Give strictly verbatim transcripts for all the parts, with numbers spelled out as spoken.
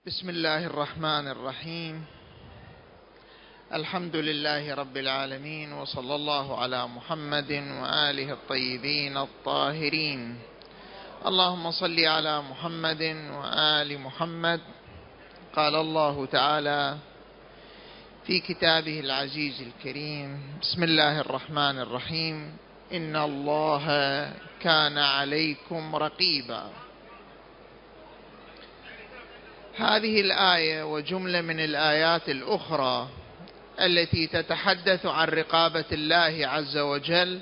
بسم الله الرحمن الرحيم. الحمد لله رب العالمين، وصلى الله على محمد وآله الطيبين الطاهرين. اللهم صل على محمد وآل محمد. قال الله تعالى في كتابه العزيز الكريم: بسم الله الرحمن الرحيم. إن الله كان عليكم رقيبا. هذه الآية وجملة من الآيات الأخرى التي تتحدث عن رقابة الله عز وجل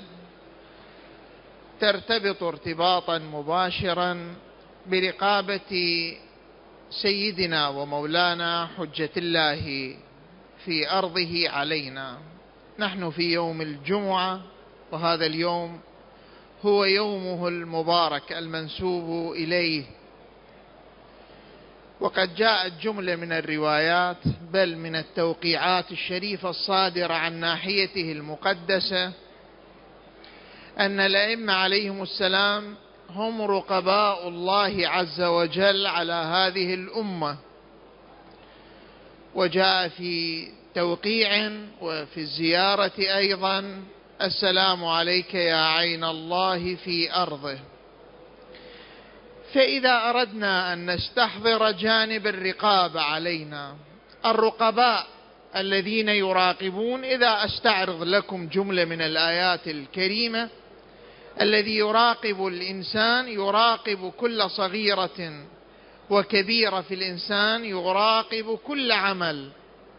ترتبط ارتباطا مباشرا برقابة سيدنا ومولانا حجة الله في أرضه علينا. نحن في يوم الجمعة، وهذا اليوم هو يومه المبارك المنسوب إليه، وقد جاءت جملة من الروايات بل من التوقيعات الشريفة الصادرة عن ناحيته المقدسة أن الأئمة عليهم السلام هم رقباء الله عز وجل على هذه الأمة. وجاء في توقيع وفي الزيارة أيضا: السلام عليك يا عين الله في أرضه. فإذا أردنا أن نستحضر جانب الرقابة علينا، الرقباء الذين يراقبون، إذا أستعرض لكم جملة من الآيات الكريمة: الذي يراقب الإنسان يراقب كل صغيرة وكبيرة في الإنسان، يراقب كل عمل.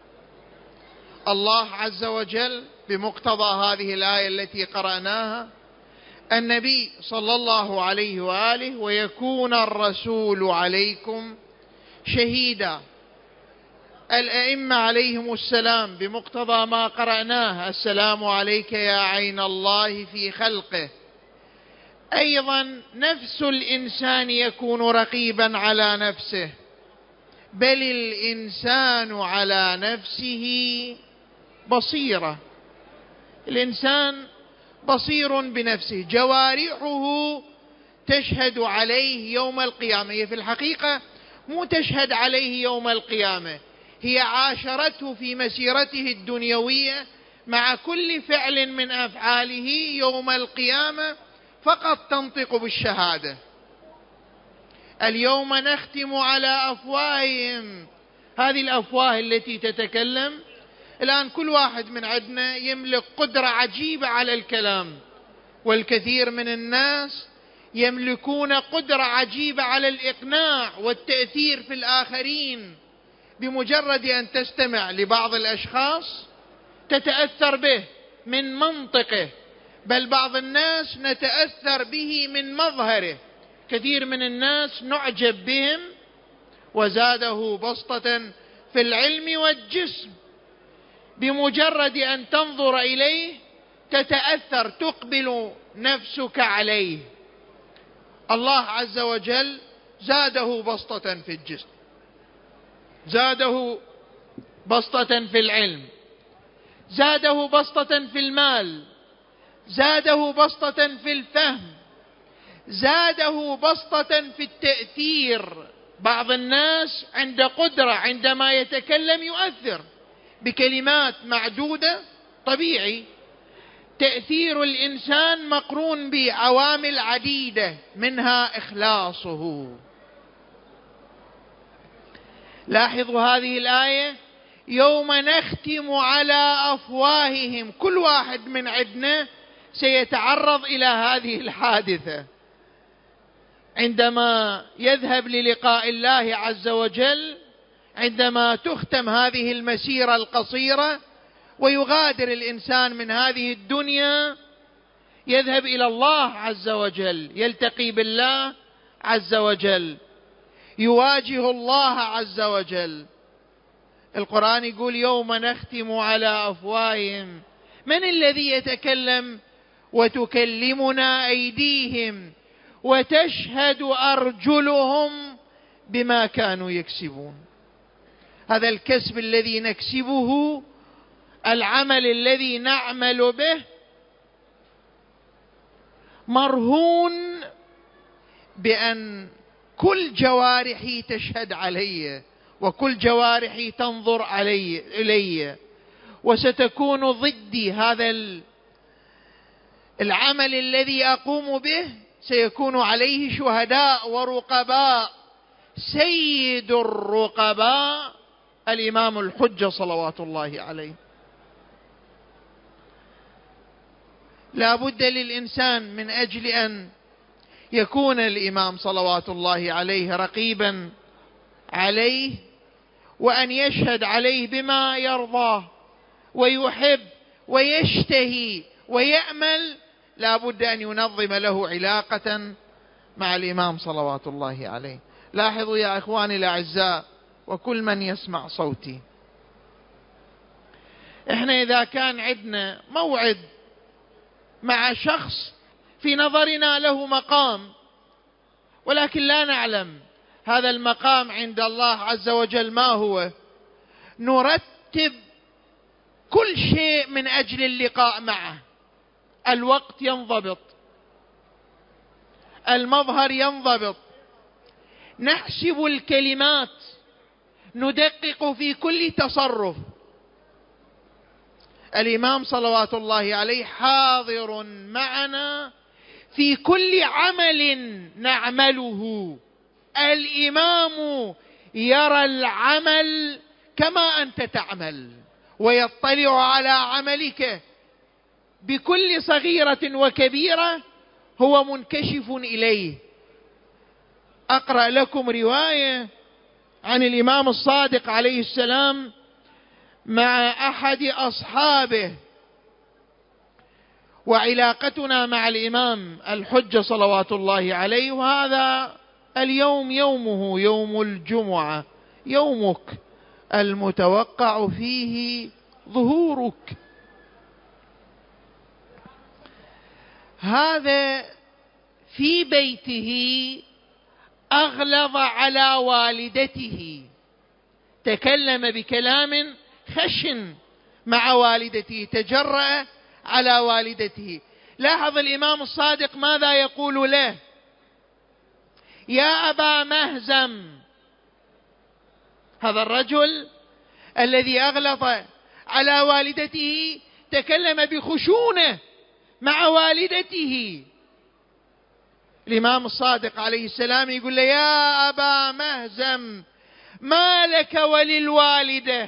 الله عز وجل بمقتضى هذه الآية التي قرأناها: النبي صلى الله عليه وآله: ويكون الرسول عليكم شهيدا. الأئمة عليهم السلام بمقتضى ما قرأناه: السلام عليك يا عين الله في خلقه. أيضا نفس الإنسان يكون رقيبا على نفسه، بل الإنسان على نفسه بصيرة. الإنسان بصير بنفسه، جوارحه تشهد عليه يوم القيامة. هي في الحقيقة مو تشهد عليه يوم القيامة، هي عاشرته في مسيرته الدنيوية مع كل فعل من أفعاله. يوم القيامة فقط تنطق بالشهادة. اليوم نختم على أفواههم، هذه الأفواه التي تتكلم. الآن كل واحد من عندنا يملك قدرة عجيبة على الكلام، والكثير من الناس يملكون قدرة عجيبة على الإقناع والتأثير في الآخرين. بمجرد أن تستمع لبعض الأشخاص تتأثر به من منطقه، بل بعض الناس نتأثر به من مظهره. كثير من الناس نعجب بهم: وزاده بسطة في العلم والجسم. بمجرد أن تنظر إليه تتأثر، تقبل نفسك عليه. الله عز وجل زاده بسطة في الجسم، زاده بسطة في العلم، زاده بسطة في المال، زاده بسطة في الفهم، زاده بسطة في التأثير. بعض الناس عند قدرة عندما يتكلم يؤثر بكلمات معدودة، طبيعي. تأثير الإنسان مقرون بعوامل عديدة، منها إخلاصه. لاحظوا هذه الآية: يوم نختم على أفواههم. كل واحد من عندنا سيتعرض إلى هذه الحادثة عندما يذهب للقاء الله عز وجل، عندما تختم هذه المسيرة القصيرة ويغادر الإنسان من هذه الدنيا، يذهب إلى الله عز وجل، يلتقي بالله عز وجل، يواجه الله عز وجل. القرآن يقول: يوم نختم على أفواههم. من الذي يتكلم؟ وتكلمنا أيديهم وتشهد أرجلهم بما كانوا يكسبون. هذا الكسب الذي نكسبه، العمل الذي نعمل به، مرهون بأن كل جوارحي تشهد علي وكل جوارحي تنظر علي إلي، وستكون ضدي. هذا العمل الذي أقوم به سيكون عليه شهداء ورقباء. سيد الرقباء الإمام الحجة صلوات الله عليه. لا بد للإنسان من أجل أن يكون الإمام صلوات الله عليه رقيبا عليه، وأن يشهد عليه بما يرضاه ويحب ويشتهي ويأمل، لا بد أن ينظم له علاقة مع الإمام صلوات الله عليه. لاحظوا يا إخواني الأعزاء وكل من يسمع صوتي، إحنا إذا كان عندنا موعد مع شخص في نظرنا له مقام، ولكن لا نعلم هذا المقام عند الله عز وجل ما هو، نرتب كل شيء من أجل اللقاء معه. الوقت ينضبط، المظهر ينضبط، نحسب الكلمات، ندقق في كل تصرف. الإمام صلوات الله عليه حاضر معنا في كل عمل نعمله. الإمام يرى العمل كما أنت تعمل، ويطلع على عملك بكل صغيرة وكبيرة، هو منكشف إليه. أقرأ لكم رواية عن الإمام الصادق عليه السلام مع أحد أصحابه، وعلاقتنا مع الإمام الحجة صلوات الله عليه. وهذا اليوم يومه، يوم الجمعة، يومك المتوقع فيه ظهورك. هذا في بيته أغلظ على والدته، تكلم بكلام خشن مع والدته، تجرأ على والدته. لاحظ الإمام الصادق ماذا يقول له: يا أبا مهزم. هذا الرجل الذي أغلظ على والدته تكلم بخشونة مع والدته. الإمام الصادق عليه السلام يقول له: يا أبا مهزم، ما لك وللوالدة؟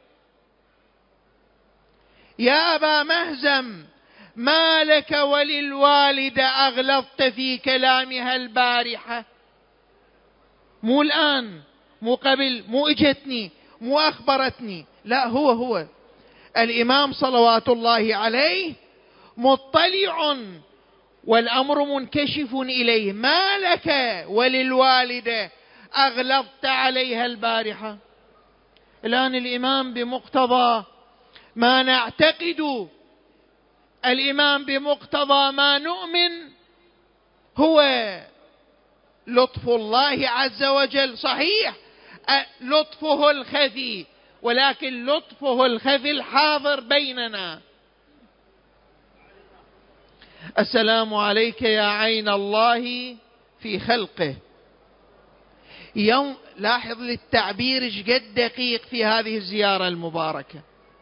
يا أبا مهزم، ما لك وللوالدة أغلظت في كلامها البارحة؟ مو الآن، مو قبل، مو اجتني، مو أخبرتني، لا، هو هو الإمام صلوات الله عليه مطلع والأمر منكشف إليه. ما لك وللوالدة أغلظت عليها البارحة؟ الآن الإمام بمقتضى ما نعتقد، الإمام بمقتضى ما نؤمن، هو لطف الله عز وجل. صحيح لطفه الخفي، ولكن لطفه الخفي الحاضر بيننا. السلام عليك يا عين الله في خلقه. يوم لاحظ للتعبير جد دقيق في هذه الزيارة المباركة.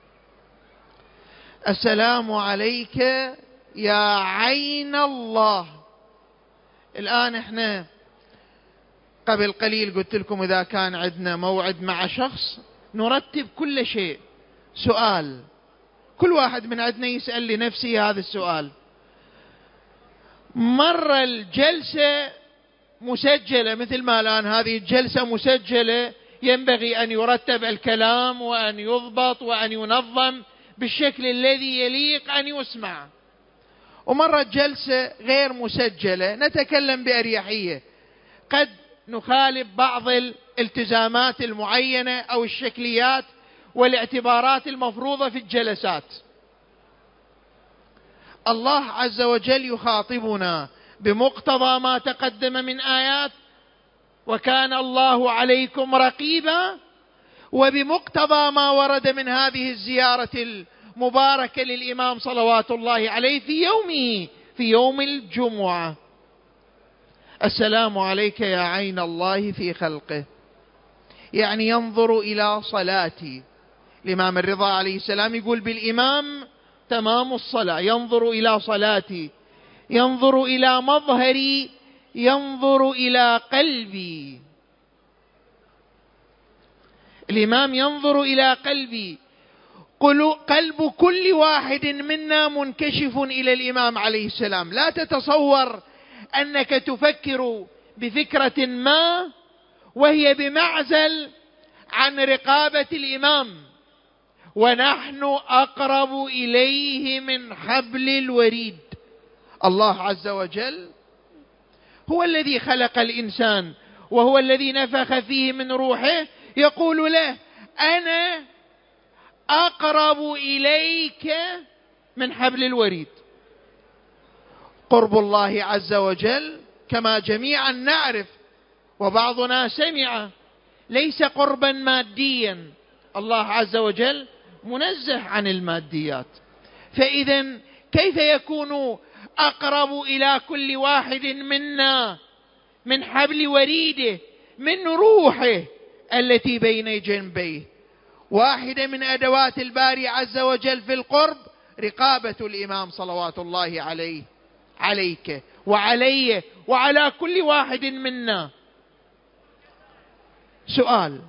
السلام عليك يا عين الله. الآن احنا قبل قليل قلت لكم إذا كان عندنا موعد مع شخص نرتب كل شيء. سؤال، كل واحد من عندنا يسأل لنفسه هذا السؤال: مر الجلسة مسجلة مثل ما الآن هذه الجلسة مسجلة، ينبغي أن يرتب الكلام وأن يضبط وأن ينظم بالشكل الذي يليق أن يسمع. ومرت جلسة غير مسجلة، نتكلم بأريحية، قد نخالف بعض الالتزامات المعينة أو الشكليات والاعتبارات المفروضة في الجلسات. الله عز وجل يخاطبنا بمقتضى ما تقدم من آيات: وكان الله عليكم رقيبا، وبمقتضى ما ورد من هذه الزيارة المباركة للإمام صلوات الله عليه في يومه، في يوم الجمعة. السلام عليك يا عين الله في خلقه. يعني ينظر إلى صلاتي. الإمام الرضا عليه السلام يقول بالإمام تمام الصلاة، ينظر إلى صلاتي، ينظر إلى مظهري، ينظر إلى قلبي. الإمام ينظر إلى قلبي. قلب كل واحد منا منكشف إلى الإمام عليه السلام. لا تتصور أنك تفكر بفكرة ما وهي بمعزل عن رقابة الإمام، ونحن أقرب إليه من حبل الوريد. الله عز وجل هو الذي خلق الإنسان، وهو الذي نفخ فيه من روحه، يقول له أنا أقرب إليك من حبل الوريد. قرب الله عز وجل كما جميعا نعرف وبعضنا سمع ليس قربا ماديا، الله عز وجل منزه عن الماديات. فإذا كيف يكون أقرب إلى كل واحد منا من حبل وريده، من روحه التي بين جنبيه؟ واحدة من أدوات الباري عز وجل في القرب رقابة الإمام صلوات الله عليه، عليك وعلي وعلى كل واحد منا. سؤال،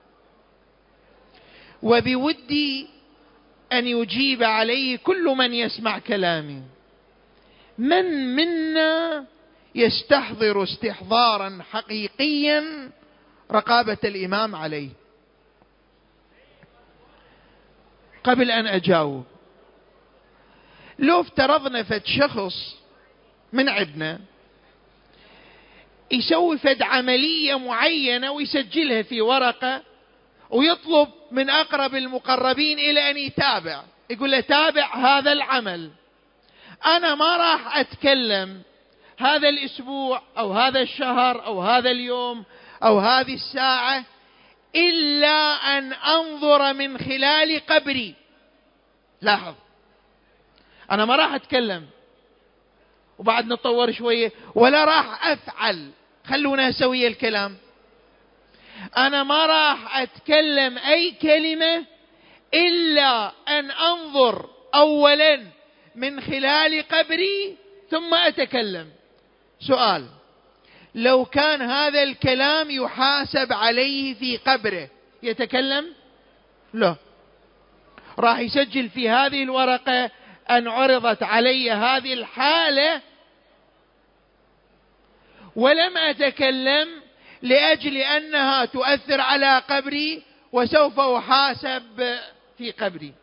وبودي أن يجيب عليه كل من يسمع كلامي: من منا يستحضر استحضارا حقيقيا رقابة الإمام عليه؟ قبل أن أجاوب، لو افترضنا فد شخص من عندنا يسوي فد عملية معينة ويسجلها في ورقة ويطلب من أقرب المقربين إلى أن يتابع، يقول له تابع هذا العمل، أنا ما راح أتكلم هذا الأسبوع أو هذا الشهر أو هذا اليوم أو هذه الساعة إلا أن أنظر من خلال قبري. لاحظ، أنا ما راح أتكلم وبعد نطور شوية، ولا راح أفعل، خلونا سوي الكلام. أنا ما راح أتكلم أي كلمة إلا أن أنظر أولا من خلال قبري ثم أتكلم. سؤال، لو كان هذا الكلام يحاسب عليه في قبره يتكلم؟ لا، راح يسجل في هذه الورقة أن عرضت علي هذه الحالة ولم أتكلم لأجل أنها تؤثر على قبري وسوف أحاسب في قبري.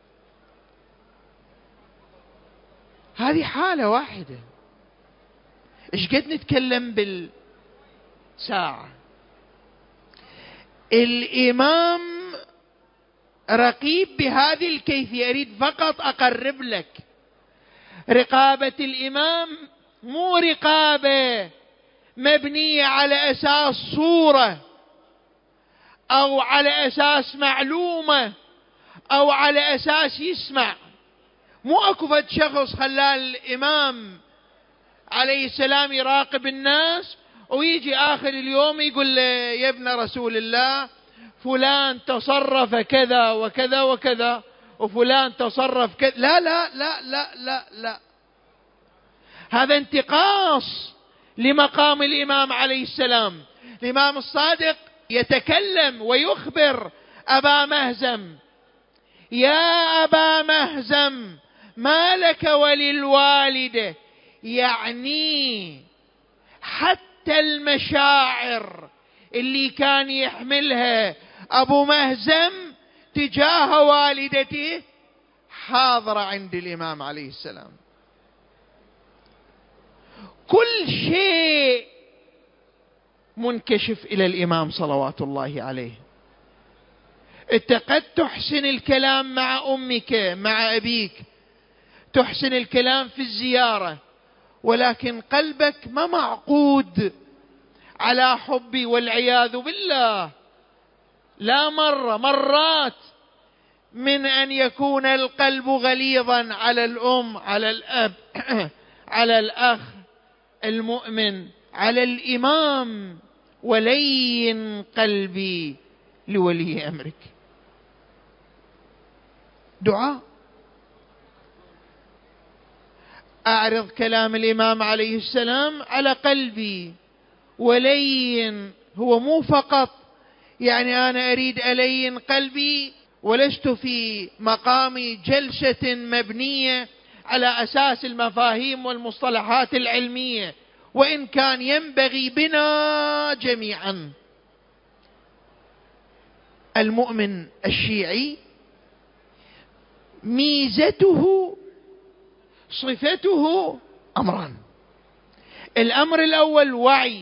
هذه حالة واحدة، إيش قد نتكلم بالساعة؟ الإمام رقيب بهذه الكيفية. أريد فقط أقرب لك، رقابة الإمام مو رقابة مبنية على أساس صورة أو على أساس معلومة أو على أساس يسمع. مو أكو فد شخص خلال الإمام عليه السلام يراقب الناس ويجي آخر اليوم يقول له يا ابن رسول الله فلان تصرف كذا وكذا وكذا وفلان تصرف كذا. لا لا لا لا لا لا، هذا انتقاص لمقام الإمام عليه السلام. الإمام الصادق يتكلم ويخبر أبا مهزم: يا أبا مهزم ما لك وللوالدة، يعني حتى المشاعر اللي كان يحملها أبو مهزم تجاه والدته حاضرة عند الإمام عليه السلام. كل شيء منكشف إلى الإمام صلوات الله عليه. أنت قد تحسن الكلام مع أمك مع أبيك، تحسن الكلام في الزيارة، ولكن قلبك ما معقود على حبي والعياذ بالله. لا مرة مرات من أن يكون القلب غليظا على الأم، على الأب، على الأخ المؤمن، على الإمام، ولين قلبي لولي أمرك. دعاء. أعرض كلام الإمام عليه السلام على قلبي ولين، هو مو فقط يعني أنا أريد ألين قلبي، ولست في مقام جلسة مبنية على أساس المفاهيم والمصطلحات العلمية، وإن كان ينبغي بنا جميعا. المؤمن الشيعي ميزته صفته أمران. الأمر الأول وعي.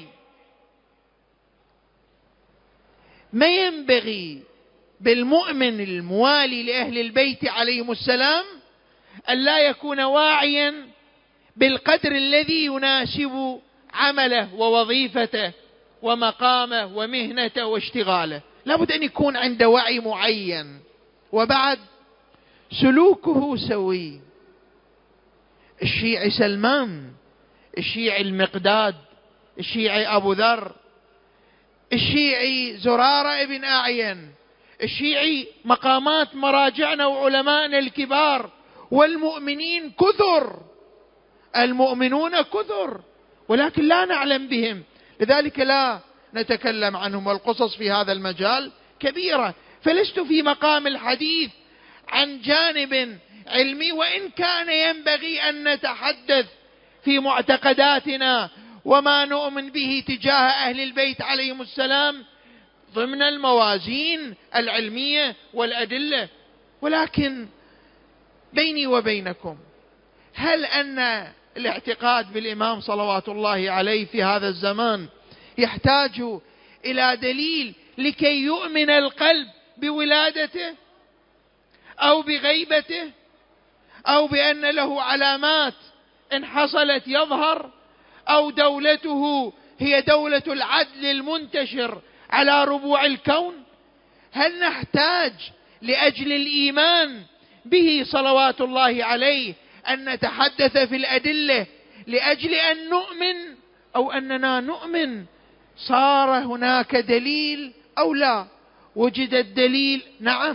ما ينبغي بالمؤمن الموالي لأهل البيت عليهم السلام أن لا يكون واعيا بالقدر الذي يناسب عمله ووظيفته ومقامه ومهنته واشتغاله، لابد أن يكون عنده وعي معين. وبعد سلوكه سوي. الشيعي سلمان، الشيعي المقداد، الشيعي أبو ذر، الشيعي زرارة ابن أعين، الشيعي مقامات مراجعنا وعلمائنا الكبار، والمؤمنين كثر، المؤمنون كثر ولكن لا نعلم بهم، لذلك لا نتكلم عنهم، والقصص في هذا المجال كبيرة. فلست في مقام الحديث عن جانب علمي، وإن كان ينبغي أن نتحدث في معتقداتنا وما نؤمن به تجاه أهل البيت عليهم السلام ضمن الموازين العلمية والأدلة. ولكن بيني وبينكم، هل أن الاعتقاد بالإمام صلوات الله عليه في هذا الزمان يحتاج إلى دليل لكي يؤمن القلب بولادته أو بغيبته أو بأن له علامات إن حصلت يظهر، أو دولته هي دولة العدل المنتشر على ربوع الكون؟ هل نحتاج لأجل الإيمان به صلوات الله عليه أن نتحدث في الأدلة لأجل أن نؤمن، أو أننا نؤمن صار هناك دليل أو لا؟ وجد الدليل نعم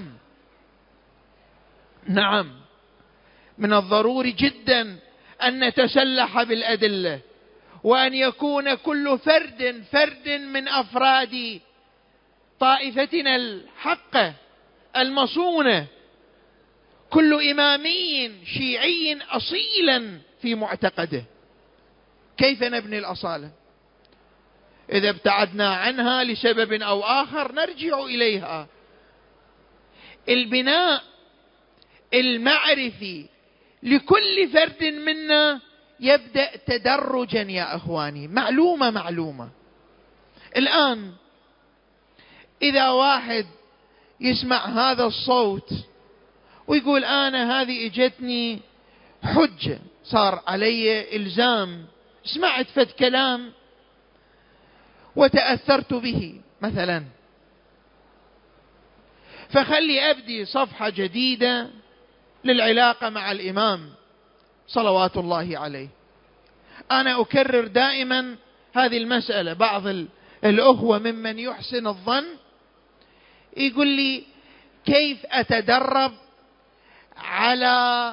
نعم من الضروري جدا أن نتسلح بالأدلة، وأن يكون كل فرد فرد من أفراد طائفتنا الحقة المصونة، كل إمامي شيعي أصيلا في معتقده. كيف نبني الأصالة؟ إذا ابتعدنا عنها لسبب أو آخر نرجع إليها. البناء المعرفي لكل فرد منا يبدأ تدرجا يا أخواني، معلومة معلومة. الآن إذا واحد يسمع هذا الصوت ويقول أنا هذه اجتني حجة، صار علي إلزام، سمعت فد كلام وتأثرت به مثلا، فخلي أبدي صفحة جديدة للعلاقة مع الإمام صلوات الله عليه. أنا أكرر دائما هذه المسألة. بعض الأخوة ممن يحسن الظن يقول لي كيف أتدرب على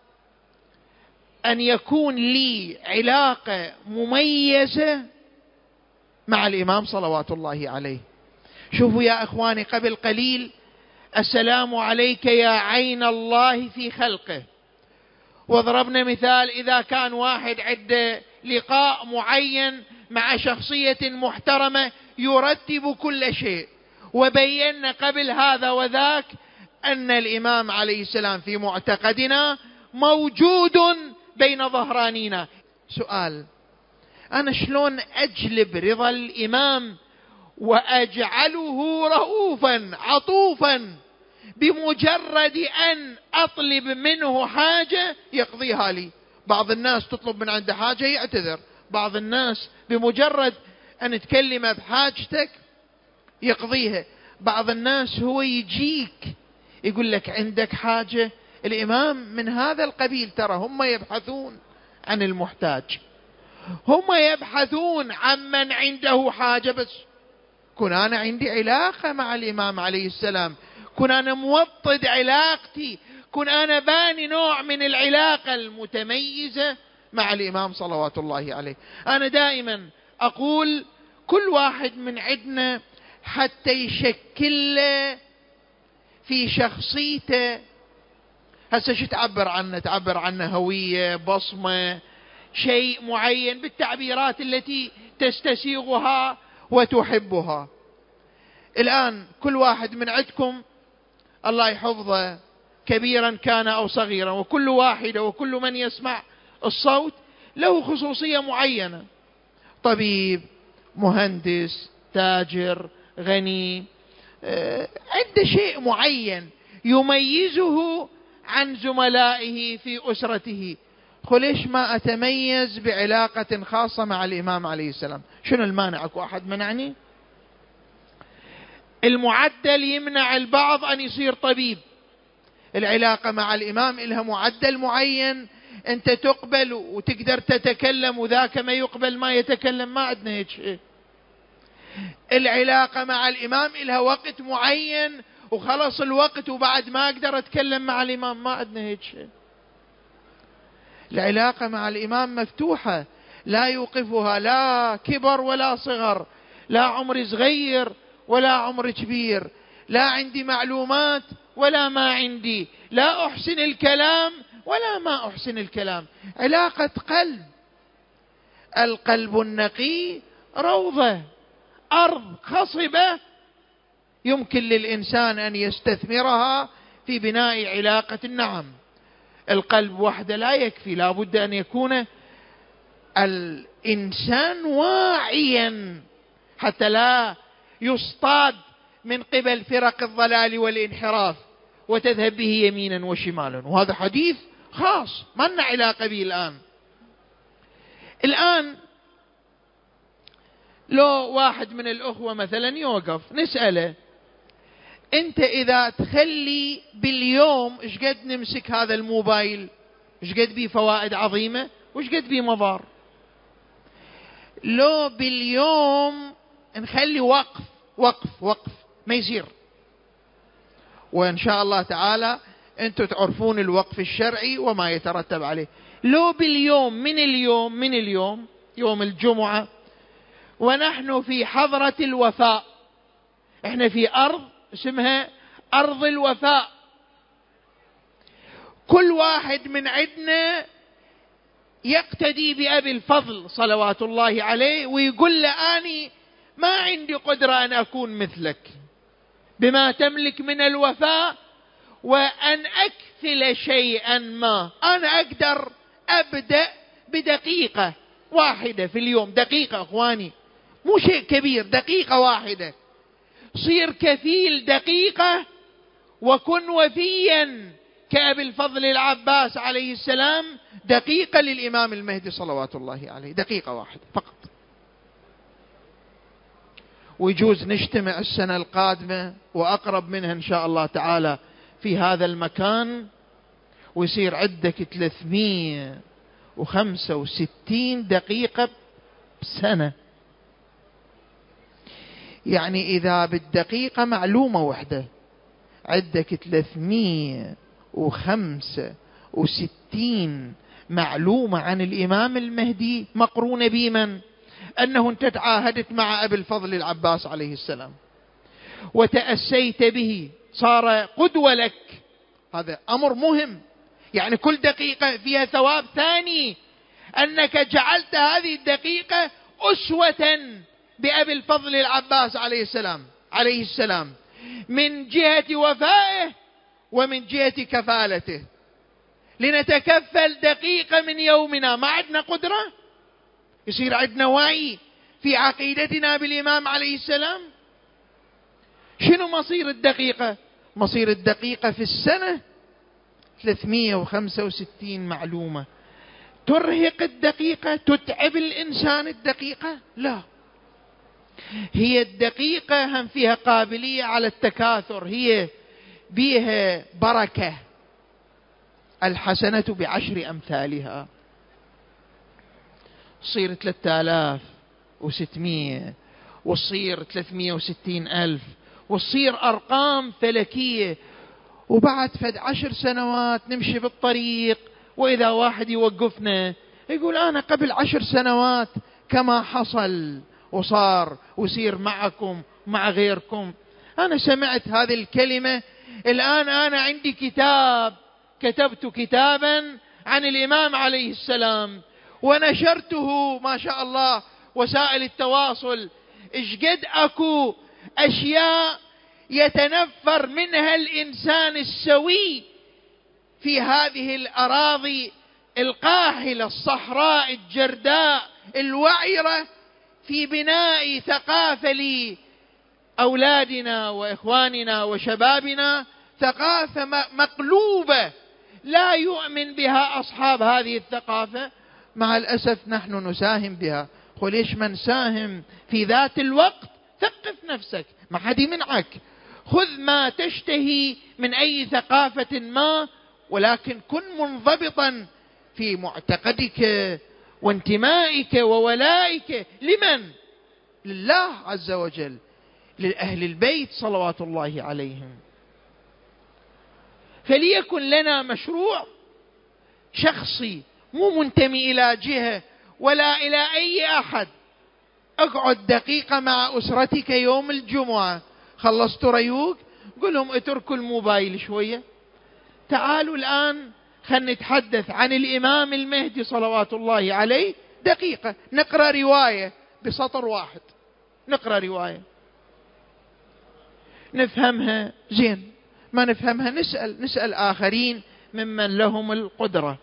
أن يكون لي علاقة مميزة مع الإمام صلوات الله عليه. شوفوا يا أخواني، قبل قليل السلام عليك يا عين الله في خلقه، وضربنا مثال إذا كان واحد عنده لقاء معين مع شخصية محترمة يرتب كل شيء، وبينا قبل هذا وذاك أن الإمام عليه السلام في معتقدنا موجود بين ظهرانينا. سؤال: أنا شلون أجلب رضا الإمام وأجعله رؤوفا عطوفا بمجرد أن أطلب منه حاجة يقضيها لي؟ بعض الناس تطلب من عنده حاجة يعتذر، بعض الناس بمجرد أن تكلمه بحاجتك يقضيها، بعض الناس هو يجيك يقول لك عندك حاجة. الإمام من هذا القبيل، ترى هم يبحثون عن المحتاج، هم يبحثون عن من عنده حاجة بس. كون أنا عندي علاقة مع الإمام عليه السلام، كون أنا موطد علاقتي، كون أنا باني نوع من العلاقة المتميزة مع الإمام صلوات الله عليه. أنا دائما أقول كل واحد من عندنا حتى يشكل في شخصيته، هسه شو تعبر عنه؟ تعبر عنه هوية، بصمة، شيء معين بالتعبيرات التي تستسيغها وتحبها. الآن كل واحد من عندكم الله يحفظه كبيرا كان أو صغيرا، وكل واحدة وكل من يسمع الصوت له خصوصية معينة، طبيب، مهندس، تاجر، غني، عنده شيء معين يميزه عن زملائه في أسرته. ليش ما أتميز بعلاقة خاصة مع الإمام عليه السلام؟ شنو المانع؟ أكو أحد منعني؟ المعدل يمنع البعض أن يصير طبيب. العلاقة مع الإمام إلها معدل معين، أنت تقبل وتقدر تتكلم، وذاك ما يقبل ما يتكلم، ما عندنا هيك شيء. العلاقة مع الإمام إلها وقت معين، وخلص الوقت وبعد ما أقدر أتكلم مع الإمام، ما عندنا هيك شيء. العلاقة مع الإمام مفتوحة، لا يوقفها لا كبر ولا صغر، لا عمر صغير ولا عمر كبير، لا عندي معلومات ولا ما عندي، لا أحسن الكلام ولا ما أحسن الكلام. علاقة قلب. القلب النقي روضة، أرض خصبة يمكن للإنسان أن يستثمرها في بناء علاقة. النعم، القلب وحده لا يكفي، لا بد أن يكون الإنسان واعيا حتى لا يصطاد من قبل فرق الضلال والانحراف وتذهب به يمينا وشمالا. وهذا حديث خاص ما لنا علاقة به الآن. الآن لو واحد من الأخوة مثلا يوقف نسأله: أنت إذا تخلي باليوم إيش قد نمسك هذا الموبايل؟ إيش قد بيه فوائد عظيمة وإيش قد بيه مضار؟ لو باليوم نخلي وقف وقف وقف ما يصير. وإن شاء الله تعالى أنتم تعرفون الوقف الشرعي وما يترتب عليه. لو باليوم، من اليوم من اليوم يوم الجمعة ونحن في حضرة الوفاء، احنا في أرض اسمها أرض الوفاء، كل واحد من عندنا يقتدي بأبي الفضل صلوات الله عليه ويقول له: أني ما عندي قدرة أن أكون مثلك بما تملك من الوفاء، وأن أكفل شيئا ما، أنا أقدر أبدأ بدقيقة واحدة في اليوم. دقيقة أخواني، مو شيء كبير، دقيقة واحدة. صير كفيل دقيقة وكن وفيا كأبي الفضل العباس عليه السلام دقيقة للإمام المهدي صلوات الله عليه، دقيقة واحدة فقط. ويجوز نجتمع السنة القادمة وأقرب منها إن شاء الله تعالى في هذا المكان، ويصير عندك ثلاثمئة وخمسة وستين دقيقة بسنة. يعني إذا بالدقيقة معلومة واحدة عندك ثلاثمئة وخمسة وستين معلومة عن الإمام المهدي مقرونة بمن؟ أنه أنت تعاهدت مع أبي الفضل العباس عليه السلام وتأسيت به، صار قدوة لك. هذا أمر مهم، يعني كل دقيقة فيها ثواب ثاني، أنك جعلت هذه الدقيقة أسوة بأبي الفضل العباس عليه السلام عليه السلام من جهة وفائه ومن جهة كفالته. لنتكفل دقيقة من يومنا، ما عندنا قدرة؟ يصير عندنا وعي في عقيدتنا بالإمام عليه السلام. شنو مصير الدقيقة؟ مصير الدقيقة في السنة ثلاثمئة وخمسة وستين معلومة. ترهق الدقيقة؟ تتعب الإنسان الدقيقة؟ لا، هي الدقيقة هم فيها قابلية على التكاثر، هي بيها بركة. الحسنة بعشر أمثالها، صير ثلاثة آلاف وستمئة وتصير ثلاثمئة وستين ألف وتصير أرقام فلكية. وبعد فد عشر سنوات نمشي بالطريق وإذا واحد يوقفنا يقول أنا قبل عشر سنوات كما حصل وصار ويصير معكم مع غيركم. أنا سمعت هذه الكلمة، الآن أنا عندي كتاب، كتبت كتابا عن الإمام عليه السلام ونشرته ما شاء الله وسائل التواصل. إيش قد أكو أشياء يتنفر منها الإنسان السوي في هذه الأراضي القاحلة الصحراء الجرداء الوعرة في بناء ثقافة لأولادنا وإخواننا وشبابنا، ثقافة مقلوبة لا يؤمن بها أصحاب هذه الثقافة. مع الأسف نحن نساهم بها. وليش ما نساهم في ذات الوقت؟ ثقف نفسك، ما حد يمنعك، خذ ما تشتهي من أي ثقافة ما، ولكن كن منضبطا في معتقدك وانتمائك وولائك. لمن؟ لله عز وجل، لأهل البيت صلوات الله عليهم. فليكن لنا مشروع شخصي مو منتمي إلى جهة ولا إلى أي أحد. اقعد دقيقة مع أسرتك يوم الجمعة، خلصت ريوق قل لهم اتركوا الموبايل شوية، تعالوا الآن خلنا نتحدث عن الإمام المهدي صلوات الله عليه دقيقة، نقرأ رواية بسطر واحد، نقرأ رواية نفهمها زين، ما نفهمها نسأل نسأل آخرين ممن لهم القدرة.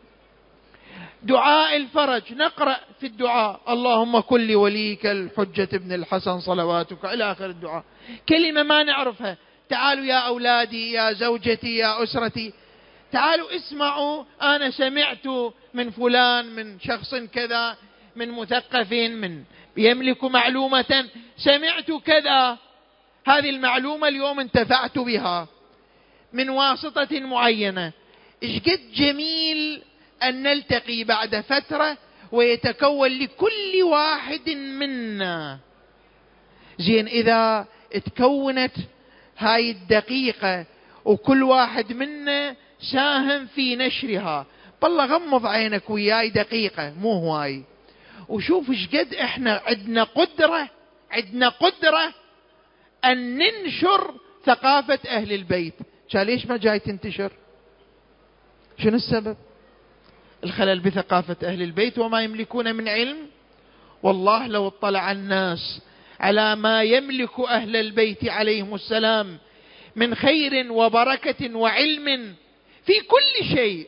دعاء الفرج نقرأ في الدعاء اللهم كن لوليك الحجة ابن الحسن صلواتك إلى آخر الدعاء. كلمة ما نعرفها تعالوا يا أولادي يا زوجتي يا أسرتي تعالوا اسمعوا، أنا سمعت من فلان من شخص كذا من مثقف من يملك معلومة سمعت كذا، هذه المعلومة اليوم انتفعت بها من واسطة معينة. إيش قد جميل أن نلتقي بعد فترة ويتكون لكل واحد منا زين. إذا تكونت هاي الدقيقة وكل واحد منا ساهم في نشرها، بالله غمض عينك وياي دقيقة مو هواي وشوف إيش قد إحنا عندنا قدرة عندنا قدرة أن ننشر ثقافة أهل البيت. ليش ما جاي تنتشر؟ شنو السبب؟ الخلل بثقافة أهل البيت وما يملكون من علم. والله لو اطلع الناس على ما يملك أهل البيت عليهم السلام من خير وبركة وعلم في كل شيء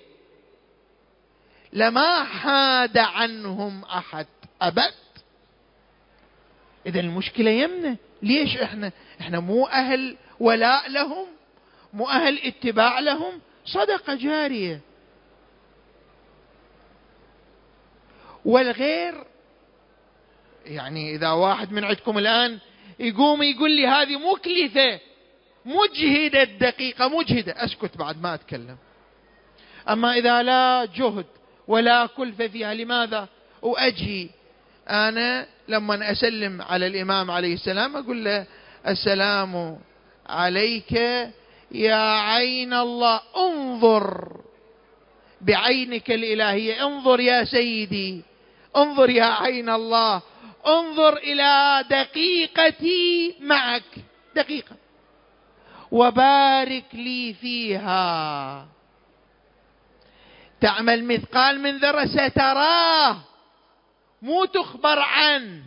لما حاد عنهم أحد أبد. إذا المشكلة يمنا. ليش إحنا إحنا مو أهل ولاء لهم، مو أهل اتباع لهم، صدقة جارية. والغير يعني إذا واحد من عندكم الآن يقوم يقول لي هذه مكلفة مجهدة دقيقة مجهدة، أسكت بعد ما أتكلم. أما إذا لا جهد ولا كلفة فيها لماذا؟ وأجي أنا لما أسلم على الإمام عليه السلام أقول له السلام عليك يا عين الله، انظر بعينك الإلهية، انظر يا سيدي، انظر يا عين الله، انظر إلى دقيقتي معك دقيقة وبارك لي فيها. تعمل مثقال من ذرة ستراه مو تخبر عنه.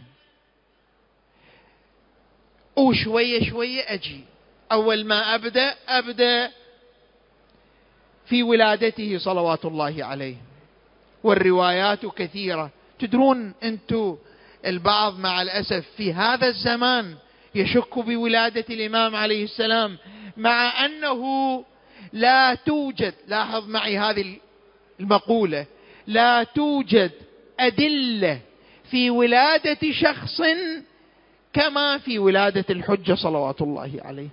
وشوية شوية أجي أول ما أبدأ أبدأ في ولادته صلوات الله عليه. والروايات كثيرة. تدرون أنتم البعض مع الأسف في هذا الزمان يشك بولادة الإمام عليه السلام مع أنه لا توجد، لاحظ معي هذه المقولة، لا توجد أدلة في ولادة شخص كما في ولادة الحجة صلوات الله عليه.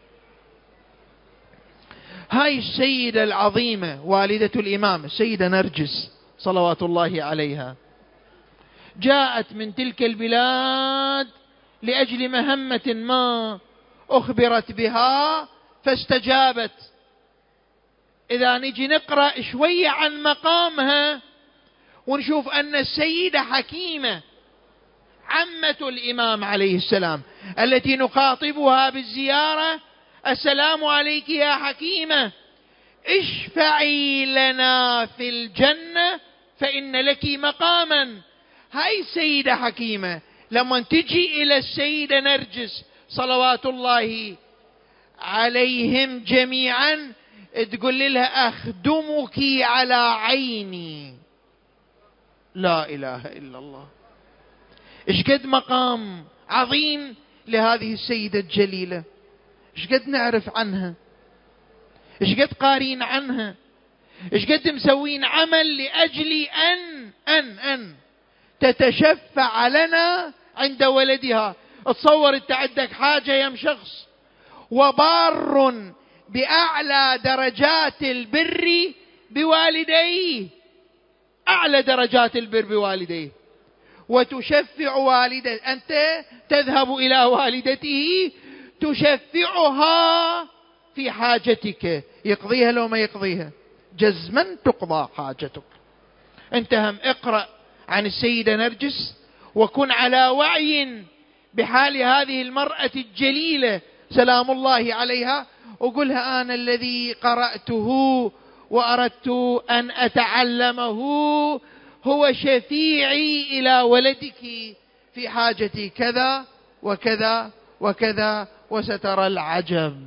هاي السيدة العظيمة والدة الإمام السيدة نرجس صلوات الله عليها جاءت من تلك البلاد لأجل مهمة ما أخبرت بها فاستجابت. إذا نجي نقرأ شوية عن مقامها ونشوف أن السيدة حكيمة عمة الإمام عليه السلام التي نخاطبها بالزيارة: السلام عليك يا حكيمة، اشفعي لنا في الجنة فإن لك مقاما. هاي السيدة حكيمة لما تجي إلى السيدة نرجس صلوات الله عليهم جميعا تقول لها: أخدمك على عيني. لا إله إلا الله. إيش قد مقام عظيم لهذه السيدة الجليلة، إيش قد نعرف عنها، إيش قد قارين عنها، إيش قد مسوين عمل لأجل أن أن أن تتشفع لنا عند ولدها. تصور أنت عندك حاجة يم شخص وبار بأعلى درجات البر بوالديه، أعلى درجات البر بوالديه، وتشفع والدة، أنت تذهب إلى والدته تشفعها في حاجتك، يقضيها لو ما يقضيها جزما تقضى حاجتك. أنت هم اقرأ عن السيدة نرجس وكن على وعي بحال هذه المرأة الجليلة سلام الله عليها، وقلها: أنا الذي قرأته وأردت أن أتعلمه هو شفيعي إلى ولدك في حاجتي كذا وكذا وكذا، وسترى العجب.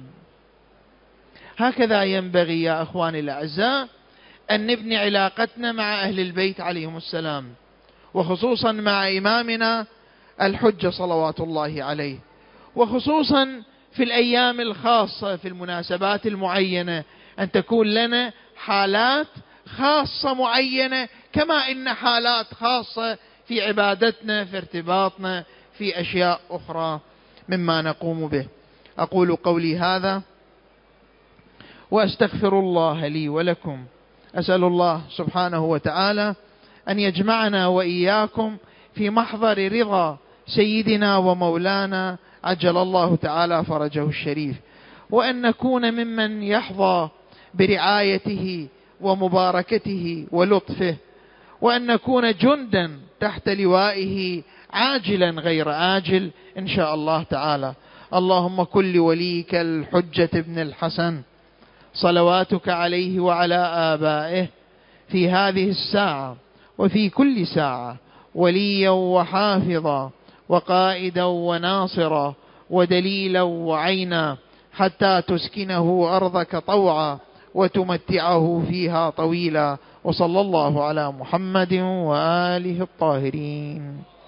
هكذا ينبغي يا أخواني الأعزاء أن نبني علاقتنا مع أهل البيت عليهم السلام، وخصوصا مع إمامنا الحجة صلوات الله عليه، وخصوصا في الأيام الخاصة في المناسبات المعينة أن تكون لنا حالات خاصة معينة، كما إن حالات خاصة في عبادتنا، في ارتباطنا، في أشياء أخرى مما نقوم به. أقول قولي هذا وأستغفر الله لي ولكم. أسأل الله سبحانه وتعالى أن يجمعنا وإياكم في محضر رضا سيدنا ومولانا عجل الله تعالى فرجه الشريف، وأن نكون ممن يحظى برعايته ومباركته ولطفه، وأن نكون جندا تحت لوائه عاجلا غير آجل إن شاء الله تعالى. اللهم كن لوليك الحجة ابن الحسن صلواتك عليه وعلى آبائه في هذه الساعة وفي كل ساعة وليا وحافظا وقائدا وناصرا ودليلا وعينا، حتى تسكنه أرضك طوعا وتمتعه فيها طويلا. وصلى الله على محمد وآله الطاهرين.